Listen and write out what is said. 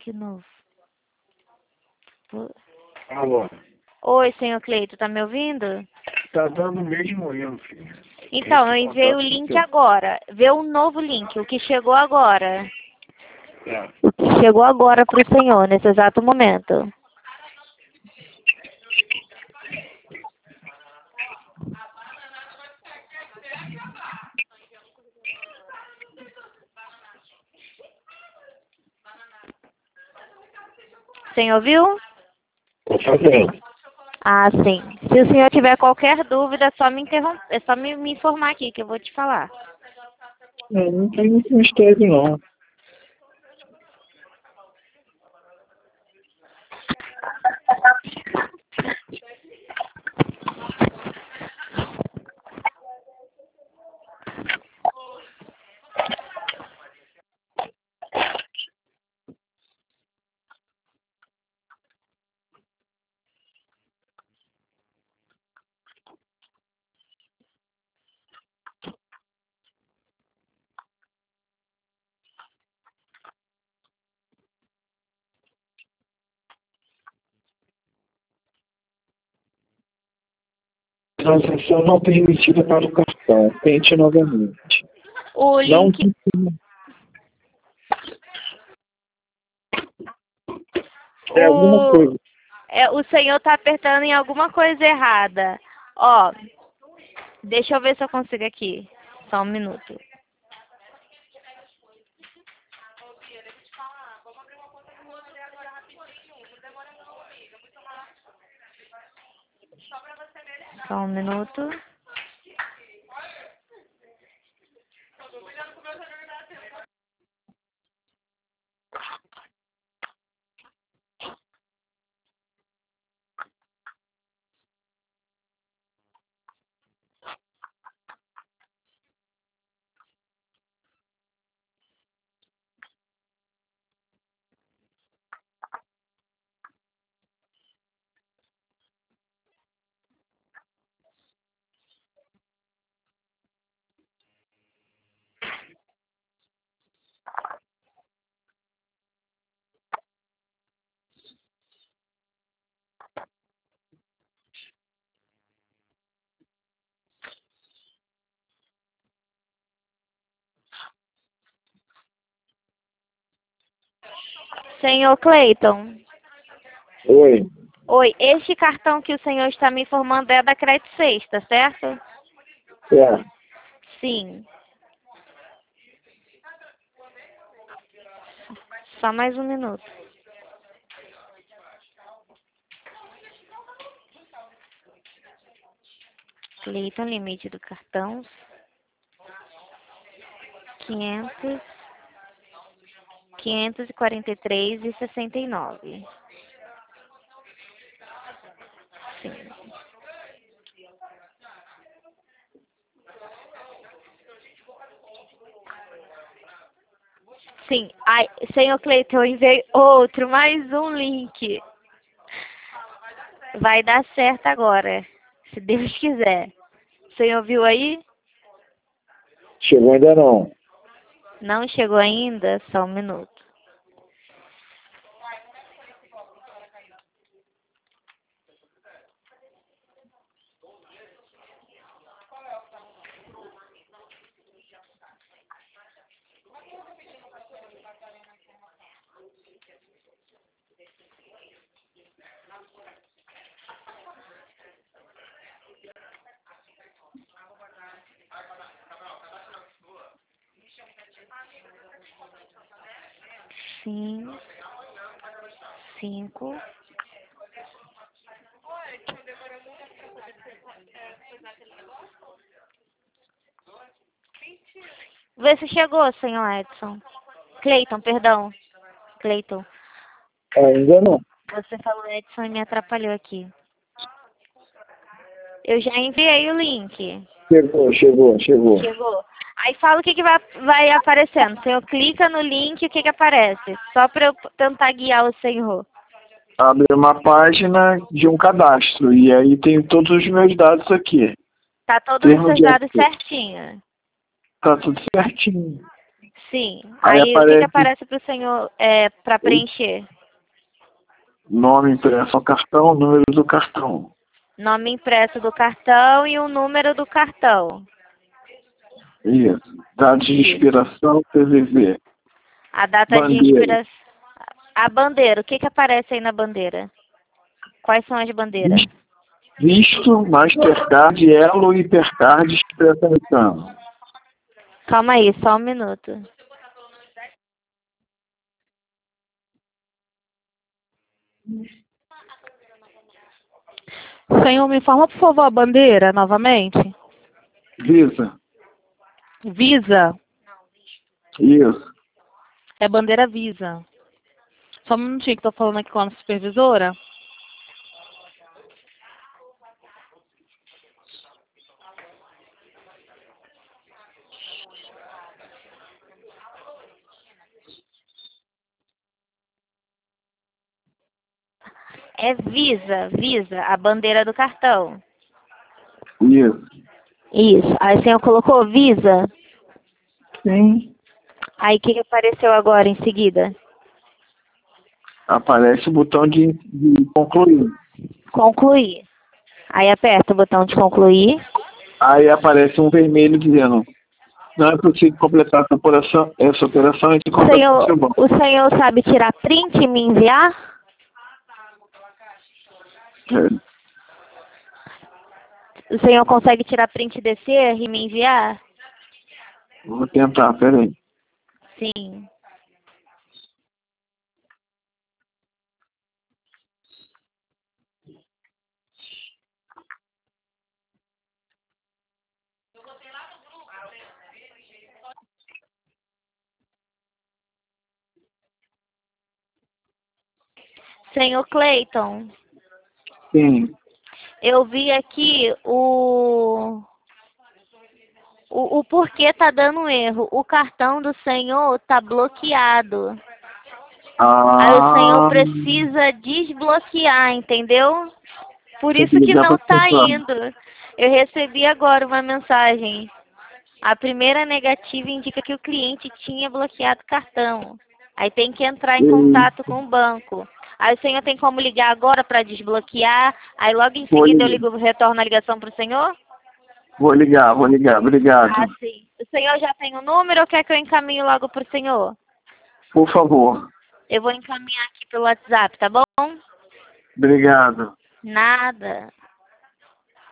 link novo. Alô? Oi, senhor Cleito, tá me ouvindo? Tá dando mesmo erro, filho. Então, eu enviei o link agora. Vê o novo link, o que chegou agora. É. O que chegou agora pro senhor, nesse exato momento. Senhor viu? Tô fazendo. Ah, sim. Se o senhor tiver qualquer dúvida, é só me interromper, é só me informar aqui que eu vou te falar. Não tem muito mistério, não. Transação não permitida para o cartão. Tente novamente. O Não link... é alguma coisa. O senhor tá apertando em alguma coisa errada. Ó, deixa eu ver se eu consigo aqui. Só um minuto. Só um minuto. Senhor Cleiton. Oi. Oi, este cartão que o senhor está me informando é da Crédito Sexta, certo? É. Sim. Só mais um minuto. Cleiton, limite do cartão. 543,69. Sim. Sim. Ai, senhor Cleiton, eu enviei outro, mais um link. Vai dar certo agora, se Deus quiser. O senhor viu aí? Chegou ainda não. Não chegou ainda? Só um minuto. Sim. 5. Vê se chegou, senhor Edson. Cleiton, perdão. Cleiton. Ainda não. Você falou Edson e me atrapalhou aqui. Eu já enviei o link. Chegou. Chegou. Aí fala o que vai aparecendo. O senhor clica no link, o que aparece? Só para eu tentar guiar o senhor. Abre uma página de um cadastro. E aí tem todos os meus dados aqui. Tá todos os seus dados certinho. Tá tudo certinho. Sim. Aí Aí o que aparece aparece para o senhor para preencher? nome impresso ao cartão, número do cartão. Nome impresso do cartão e o número do cartão. Isso. Dados de Isso. expiração, CVV. A data de Bandeira. inspiração. A bandeira. O que aparece aí na bandeira? Quais são as bandeiras? Visto, Mastercard, Elo, Hipercard, Expresso Americano. Calma aí, só um minuto. Senhor, me informa, por favor, a bandeira novamente. Visa. Visa. Isso. É bandeira Visa. Só um minutinho que estou falando aqui com a supervisora. É Visa, a bandeira do cartão. Isso. Isso. Aí o senhor colocou Visa. Sim. Aí o que apareceu agora em seguida? Aparece o botão de concluir. Concluir. Aí aperta o botão de concluir. Aí aparece um vermelho dizendo: não é possível completar essa operação entre contato com seu banco. O senhor sabe tirar print e me enviar? É. O senhor consegue tirar print desse erro e me enviar? Vou tentar, peraí. Sim. Senhor Cleiton, Sim. eu vi aqui o porquê tá dando erro. O cartão do senhor tá bloqueado. Aí o senhor precisa desbloquear, entendeu? Por Tem que isso que ligar não pra tá central. indo. Eu recebi agora uma mensagem. A primeira negativa indica que o cliente tinha bloqueado o cartão. Aí tem que entrar em contato com o banco. Aí o senhor tem como ligar agora para desbloquear. Aí logo em Vou seguida eu ligar. retorno a ligação para o senhor? Vou ligar. Obrigado. Ah, sim. O senhor já tem o número ou quer que eu encaminhe logo para o senhor? Por favor. Eu vou encaminhar aqui pelo WhatsApp, tá bom? Obrigado. Nada.